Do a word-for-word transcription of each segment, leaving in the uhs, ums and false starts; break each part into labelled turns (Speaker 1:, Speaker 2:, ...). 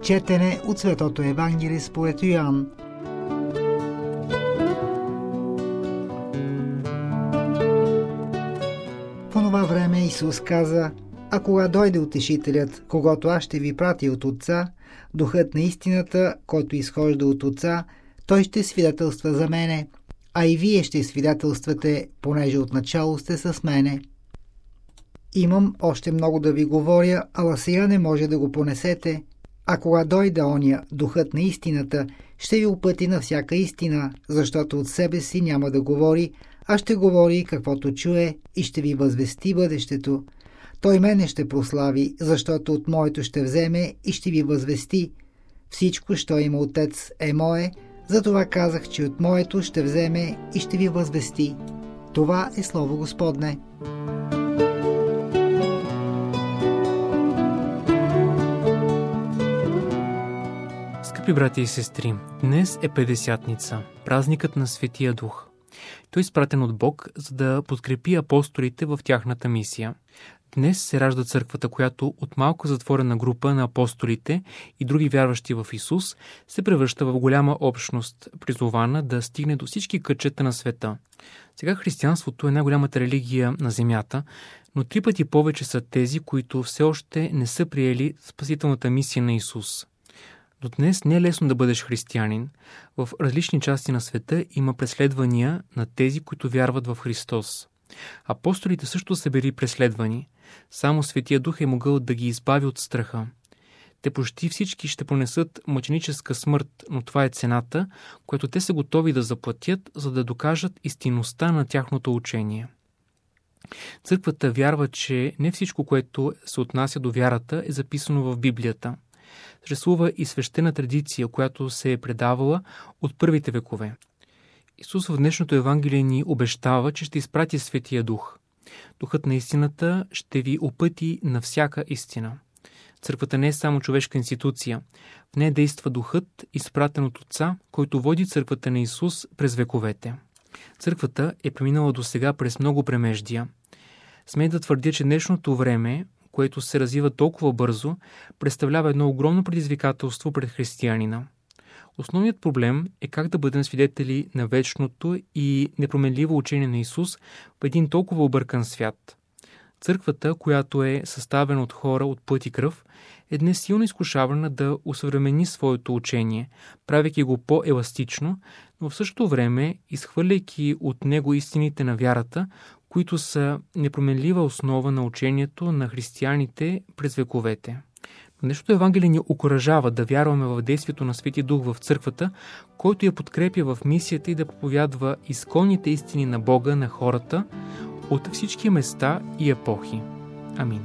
Speaker 1: Четене от Светото Евангелие според Йоан. В онова време Исус каза: „А кога дойде Утешителят, когото аз ще ви пратя от Отца, Духът на истината, който изхожда от Отца, той ще свидетелства за мене, а и вие ще свидетелствате, понеже отначало сте с мене. Имам още много да ви говоря, ала сега не може да го понесете. А кога дойде оня, Духът на истината, ще ви упъти на всяка истина, защото от себе си няма да говори, а ще говори каквото чуе и ще ви възвести бъдещето. Той мене ще прослави, защото от моето ще вземе и ще ви възвести. Всичко, що има Отец, е мое, затова казах, че от моето ще вземе и ще ви възвести.“ Това е Слово Господне.
Speaker 2: Скъпи брати и сестри, днес е Петдесятница, празникът на Светия Дух. Той е изпратен от Бог, за да подкрепи апостолите в тяхната мисия. Днес се ражда църквата, която от малко затворена група на апостолите и други вярващи в Исус се превръща в голяма общност, призована да стигне до всички кътчета на света. Сега християнството е най-голямата религия на земята, но три пъти повече са тези, които все още не са приели спасителната мисия на Исус. До днес не е лесно да бъдеш християнин. В различни части на света има преследвания на тези, които вярват в Христос. Апостолите също са били преследвани. Само Светия Дух е могъл да ги избави от страха. Те почти всички ще понесат мъченическа смърт, но това е цената, която те са готови да заплатят, за да докажат истинността на тяхното учение. Църквата вярва, че не всичко, което се отнася до вярата, е записано в Библията. Съществува и свещена традиция, която се е предавала от първите векове. Исус в днешното Евангелие ни обещава, че ще изпрати Светия Дух. Духът на истината ще ви опъти на всяка истина. Църквата не е само човешка институция. В нея действа Духът, изпратен от Отца, който води църквата на Исус през вековете. Църквата е преминала досега през много премеждия. Смея да твърдя, че днешното време, което се развива толкова бързо, представлява едно огромно предизвикателство пред християнина. Основният проблем е как да бъдем свидетели на вечното и непроменливо учение на Исус в един толкова объркан свят. Църквата, която е съставена от хора от плът и кръв, е днес силно изкушавана да усъвремени своето учение, правейки го по-еластично, но в същото време изхвърляйки от него истините на вярата, които са непроменлива основа на учението на християните през вековете. Днешното Евангелие ни окуражава да вярваме в действието на Светия Дух в църквата, който я подкрепя в мисията и да проповядва изконните истини на Бога на хората от всички места и епохи. Амин.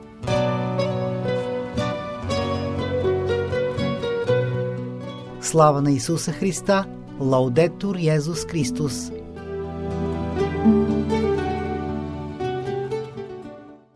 Speaker 1: Слава на Исуса Христа! Лаудетур Йезус Христос!